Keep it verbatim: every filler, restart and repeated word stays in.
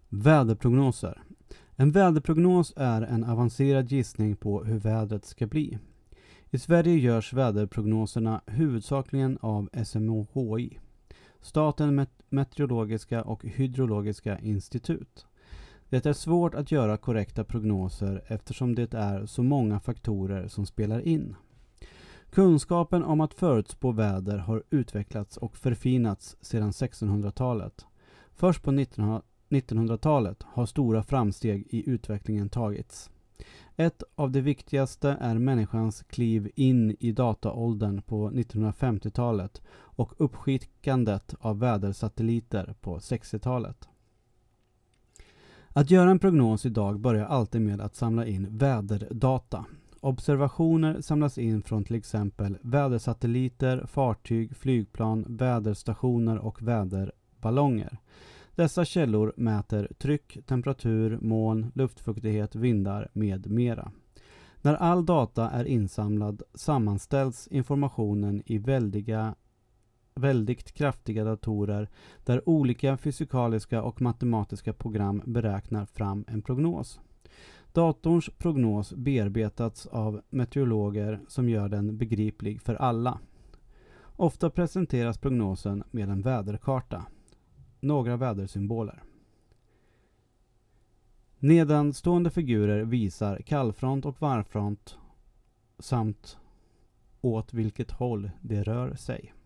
Väderprognoser. En väderprognos är en avancerad gissning på hur vädret ska bli. I Sverige görs väderprognoserna huvudsakligen av S M H I, Statens meteorologiska och hydrologiska institut. Det är svårt att göra korrekta prognoser eftersom det är så många faktorer som spelar in. Kunskapen om att förutspå väder har utvecklats och förfinats sedan sextonhundratalet. Först på nittonhundratalet har stora framsteg i utvecklingen tagits. Ett av de viktigaste är människans kliv in i dataåldern på nittonhundrafemtiotalet och uppskickandet av vädersatelliter på sextiotalet. Att göra en prognos idag börjar alltid med att samla in väderdata. Observationer samlas in från till exempel vädersatelliter, fartyg, flygplan, väderstationer och väderballonger. Dessa källor mäter tryck, temperatur, moln, luftfuktighet, vindar med mera. När all data är insamlad sammanställs informationen i väldiga, väldigt kraftiga datorer där olika fysikaliska och matematiska program beräknar fram en prognos. Datorns prognos bearbetats av meteorologer som gör den begriplig för alla. Ofta presenteras prognosen med en väderkarta. Några vädersymboler. Nedanstående figurer visar kallfront och varmfront samt åt vilket håll det rör sig.